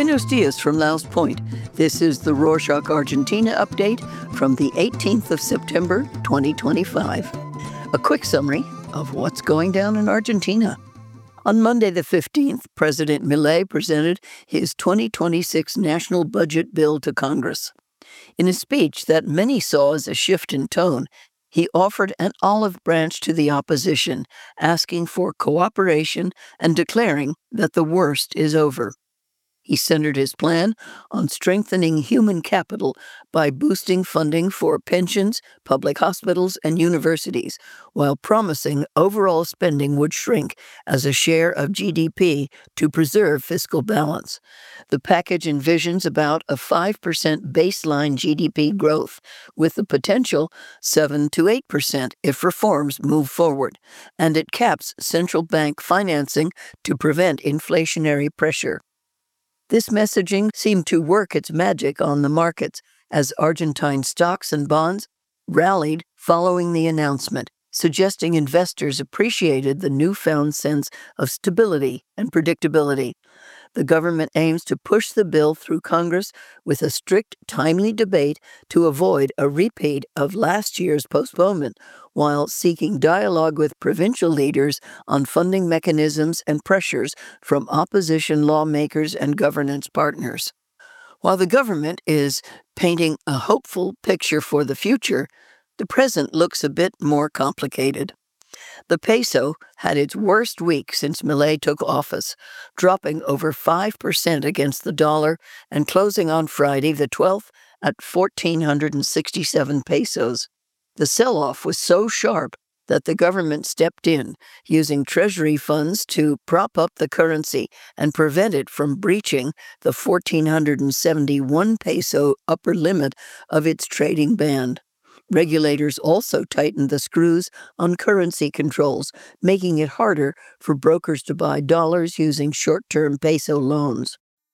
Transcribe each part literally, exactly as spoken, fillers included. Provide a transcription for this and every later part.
Buenos dias from Laos Point. This is the Rorschach Argentina update from the eighteenth of September, twenty twenty-five. A quick summary of what's going down in Argentina. On Monday the fifteenth, President Milei presented his twenty twenty-six national budget bill to Congress. In a speech that many saw as a shift in tone, he offered an olive branch to the opposition, asking for cooperation and declaring that the worst is over. He centered his plan on strengthening human capital by boosting funding for pensions, public hospitals, and universities, while promising overall spending would shrink as a share of G D P to preserve fiscal balance. The package envisions about a five percent baseline G D P growth, with the potential seven to eight percent if reforms move forward, and it caps central bank financing to prevent inflationary pressure. This messaging seemed to work its magic on the markets as Argentine stocks and bonds rallied following the announcement, suggesting investors appreciated the newfound sense of stability and predictability. The government aims to push the bill through Congress with a strict, timely debate to avoid a repeat of last year's postponement, while seeking dialogue with provincial leaders on funding mechanisms and pressures from opposition lawmakers and governance partners. While the government is painting a hopeful picture for the future, the present looks a bit more complicated. The peso had its worst week since Milei took office, dropping over five percent against the dollar and closing on Friday the twelfth at one thousand four hundred sixty-seven pesos. The sell-off was so sharp that the government stepped in, using treasury funds to prop up the currency and prevent it from breaching the one thousand four hundred seventy-one peso upper limit of its trading band. Regulators also tightened the screws on currency controls, making it harder for brokers to buy dollars using short-term peso loans.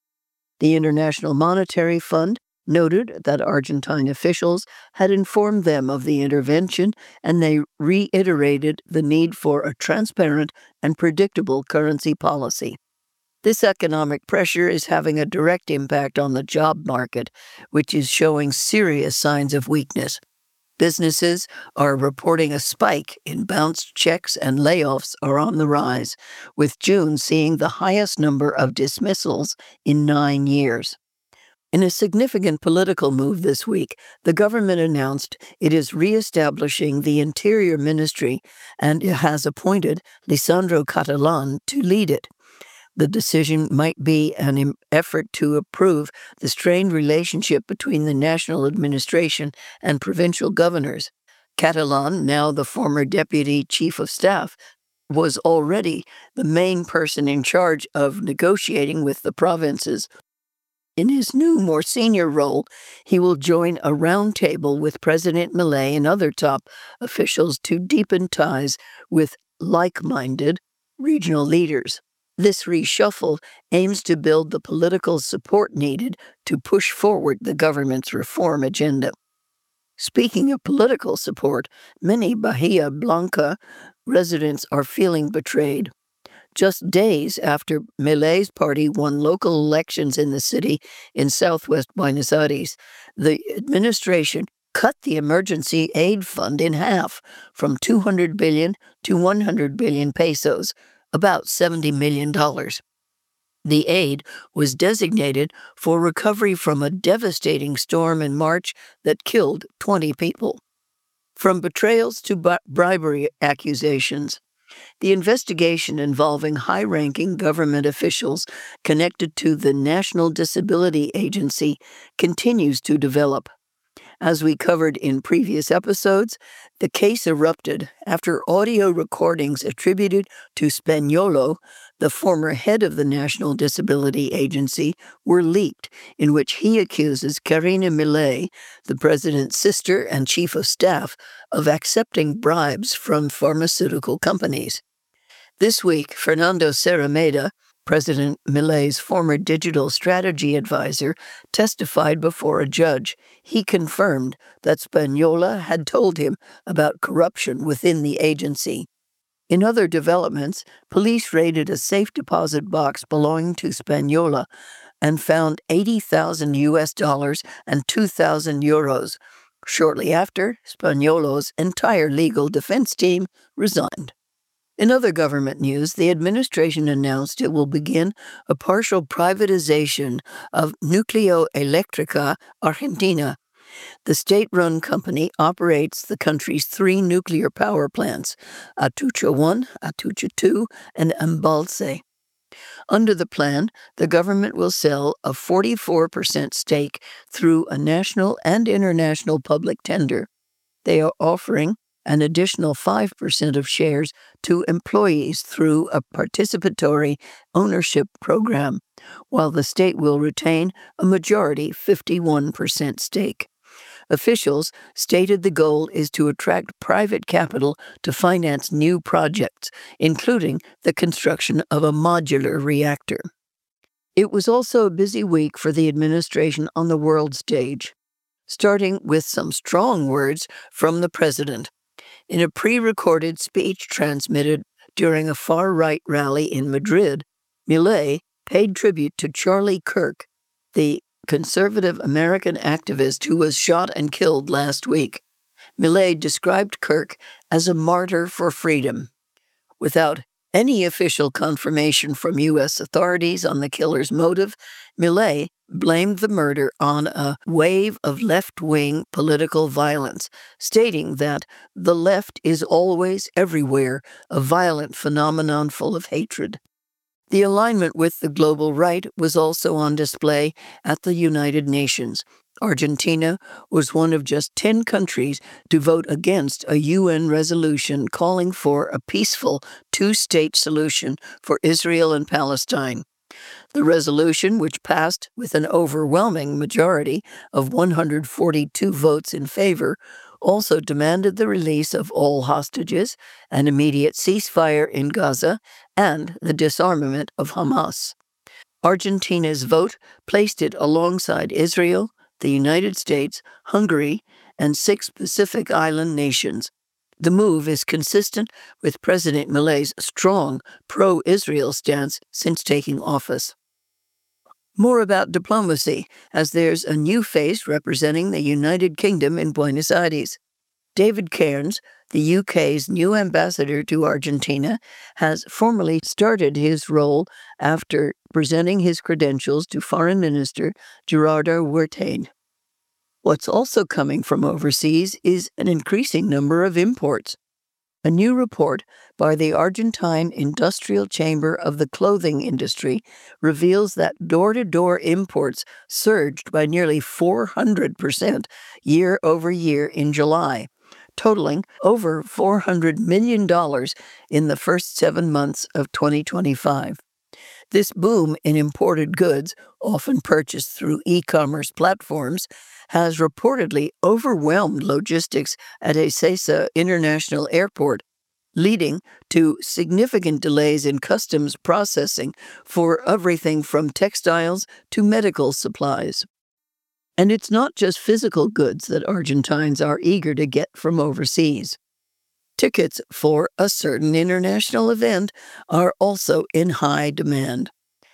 The International Monetary Fund noted that Argentine officials had informed them of the intervention, and they reiterated the need for a transparent and predictable currency policy. This economic pressure is having a direct impact on the job market, which is showing serious signs of weakness. Businesses are reporting a spike in bounced checks, and layoffs are on the rise, with June seeing the highest number of dismissals in nine years. In a significant political move this week, the government announced it is reestablishing the Interior Ministry and it has appointed Lisandro Catalan to lead it. The decision might be an effort to improve the strained relationship between the national administration and provincial governors. Catalan, now the former deputy chief of staff, was already the main person in charge of negotiating with the provinces. In his new, more senior role, he will join a roundtable with President Milei and other top officials to deepen ties with like-minded regional leaders. This reshuffle aims to build the political support needed to push forward the government's reform agenda. Speaking of political support, many Bahia Blanca residents are feeling betrayed. Just days after Milei's party won local elections in the city in southwest Buenos Aires, the administration cut the emergency aid fund in half, from two hundred billion to one hundred billion pesos, about seventy million dollars. The aid was designated for recovery from a devastating storm in March that killed twenty people. From betrayals to b- bribery accusations, the investigation involving high-ranking government officials connected to the National Disability Agency continues to develop. As we covered in previous episodes, the case erupted after audio recordings attributed to Spaniolo, the former head of the National Disability Agency, were leaked, in which he accuses Karina Milei, the president's sister and chief of staff, of accepting bribes from pharmaceutical companies. This week, Fernando Ceremeda, President Milei's former digital strategy advisor, testified before a judge. He confirmed that Spagnola had told him about corruption within the agency. In other developments, police raided a safe deposit box belonging to Spagnola and found eighty thousand U S dollars and two thousand euros. Shortly after, Spagnolo's entire legal defense team resigned. In other government news, the administration announced it will begin a partial privatization of Nucleoelectrica Argentina. The state-run company operates the country's three nuclear power plants, Atucha one, Atucha two, and Embalse. Under the plan, the government will sell a forty-four percent stake through a national and international public tender. They are offering an additional five percent of shares to employees through a participatory ownership program, while the state will retain a majority fifty-one percent stake. Officials stated the goal is to attract private capital to finance new projects, including the construction of a modular reactor. It was also a busy week for the administration on the world stage, starting with some strong words from the president. In a pre-recorded speech transmitted during a far-right rally in Madrid, Milei paid tribute to Charlie Kirk, the conservative American activist who was shot and killed last week. Milei described Kirk as a martyr for freedom. Without any official confirmation from U S authorities on the killer's motive, Milei blamed the murder on a wave of left-wing political violence, stating that the left is always everywhere a violent phenomenon full of hatred. The alignment with the global right was also on display at the United Nations. Argentina was one of just ten countries to vote against a U N resolution calling for a peaceful two-state solution for Israel and Palestine. The resolution, which passed with an overwhelming majority of one hundred forty-two votes in favor, also demanded the release of all hostages, an immediate ceasefire in Gaza, and the disarmament of Hamas. Argentina's vote placed it alongside Israel, the United States, Hungary, and six Pacific Island nations. The move is consistent with President Milei's strong pro-Israel stance since taking office. More about diplomacy, as there's a new face representing the United Kingdom in Buenos Aires. David Cairns, the U K's new ambassador to Argentina, has formally started his role after presenting his credentials to Foreign Minister Gerardo Huertain. What's also coming from overseas is an increasing number of imports. A new report by the Argentine Industrial Chamber of the Clothing Industry reveals that door-to-door imports surged by nearly four hundred percent year over year in July, totaling over four hundred million dollars in the first seven months of twenty twenty-five. This boom in imported goods, often purchased through e-commerce platforms, has reportedly overwhelmed logistics at Ezeiza International Airport, leading to significant delays in customs processing for everything from textiles to medical supplies. And it's not just physical goods that Argentines are eager to get from overseas. Tickets for a certain international event are also in high demand.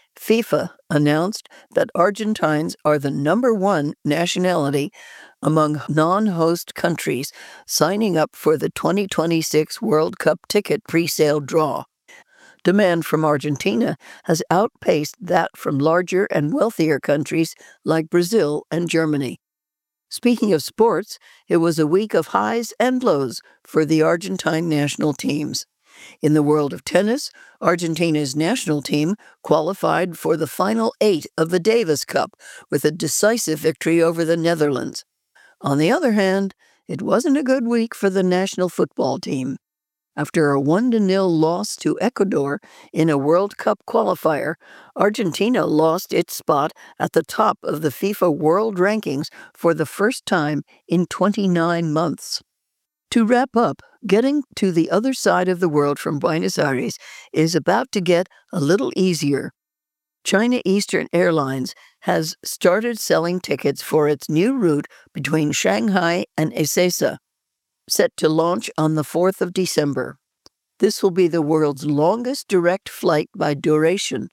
FIFA announced that Argentines are the number one nationality among non-host countries signing up for the twenty twenty-six World Cup ticket pre-sale draw. Demand from Argentina has outpaced that from larger and wealthier countries like Brazil and Germany. Speaking of sports, it was a week of highs and lows for the Argentine national teams. In the world of tennis, Argentina's national team qualified for the final eight of the Davis Cup with a decisive victory over the Netherlands. On the other hand, it wasn't a good week for the national football team. After a one to nil loss to Ecuador in a World Cup qualifier, Argentina lost its spot at the top of the FIFA World Rankings for the first time in twenty-nine months. To wrap up, getting to the other side of the world from Buenos Aires is about to get a little easier. China Eastern Airlines has started selling tickets for its new route between Shanghai and Ezeiza, set to launch on the fourth of December. This will be the world's longest direct flight by duration.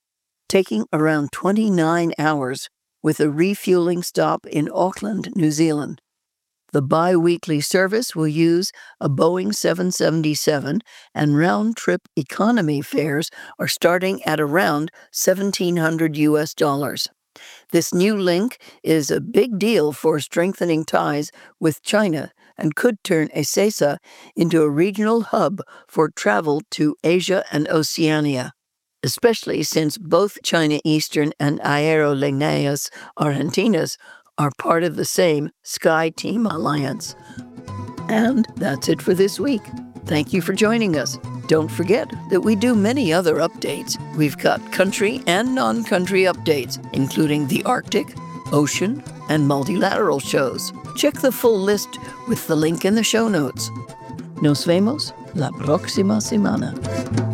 taking around twenty-nine hours with a refueling stop in Auckland, New Zealand. The bi-weekly service will use a Boeing seven seventy-seven, and round-trip economy fares are starting at around seventeen hundred U S dollars. This new link is a big deal for strengthening ties with China and could turn Ezeiza into a regional hub for travel to Asia and Oceania, especially since both China Eastern and Aerolíneas Argentinas are part of the same SkyTeam alliance. And that's it for this week. Thank you for joining us. Don't forget that we do many other updates. We've got country and non-country updates, including the Arctic, ocean, and multilateral shows. Check the full list with the link in the show notes. Nos vemos la próxima semana.